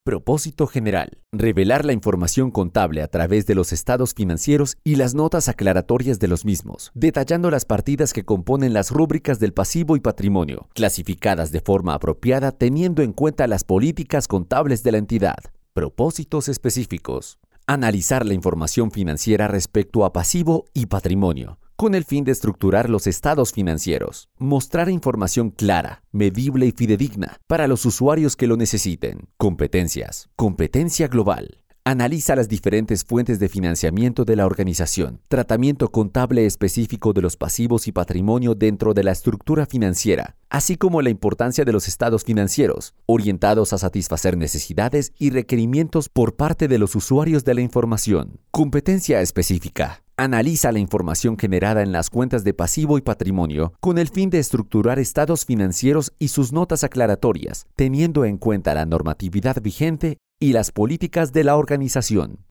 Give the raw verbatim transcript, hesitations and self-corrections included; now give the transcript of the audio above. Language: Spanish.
Propósito general. Revelar la información contable a través de los estados financieros y las notas aclaratorias de los mismos, detallando las partidas que componen las rúbricas del pasivo y patrimonio, clasificadas de forma apropiada teniendo en cuenta las políticas contables de la entidad. Propósitos específicos. Analizar la información financiera respecto a pasivo y patrimonio, con el fin de estructurar los estados financieros. Mostrar información clara, medible y fidedigna para los usuarios que lo necesiten. Competencias. Competencia global. Analiza las diferentes fuentes de financiamiento de la organización. Tratamiento contable específico de los pasivos y patrimonio dentro de la estructura financiera, así como la importancia de los estados financieros, orientados a satisfacer necesidades y requerimientos por parte de los usuarios de la información. Competencia específica. Analiza la información generada en las cuentas de pasivo y patrimonio con el fin de estructurar estados financieros y sus notas aclaratorias, teniendo en cuenta la normatividad vigente y las políticas de la organización.